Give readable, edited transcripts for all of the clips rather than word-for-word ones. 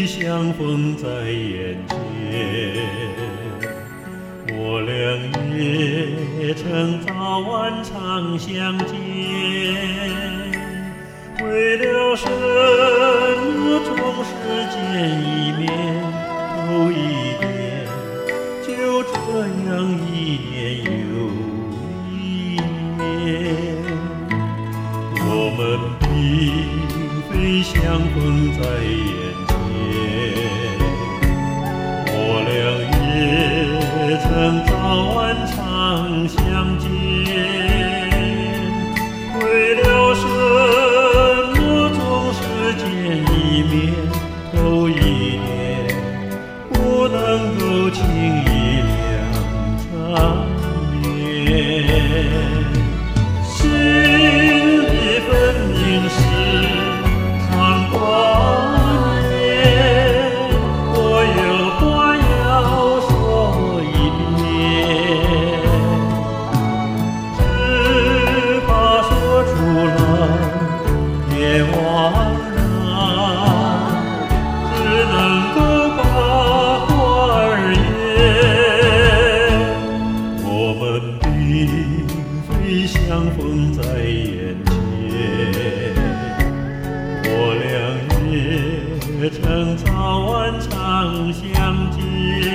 相逢在眼前，我俩也曾早晚常相见，为了什么总是见一面头一点，就这样一年又一年。我们并非相逢在眼前，我俩也曾早晚常相见，为了什么总是见一面头一年，不能够轻易两长远。心里分明是常挂念，我有话要说一遍，只怕说出来别枉然，只能够把话儿言。我们并非相逢在眼前，我俩也曾早晚常相见，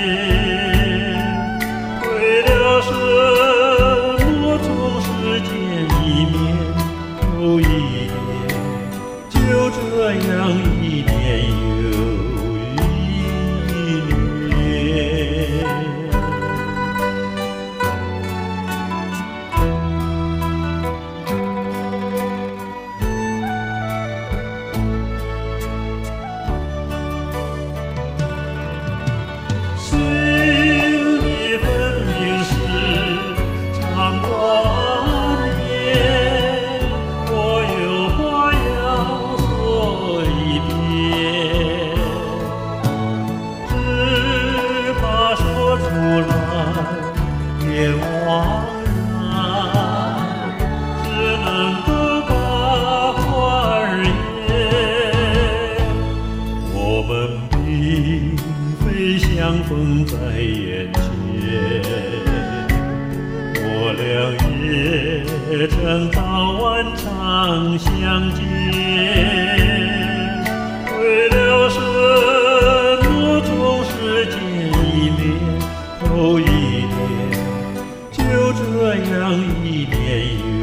为了什么总是见一面头一年，就这样一年又一年。心里分明是常挂念，我有话要说一遍，只怕说出来别枉然，只能够把话儿言。我们并非相逢在眼前，我俩也曾早晚常相见，为了什么总是见一面头一年，就这样一年又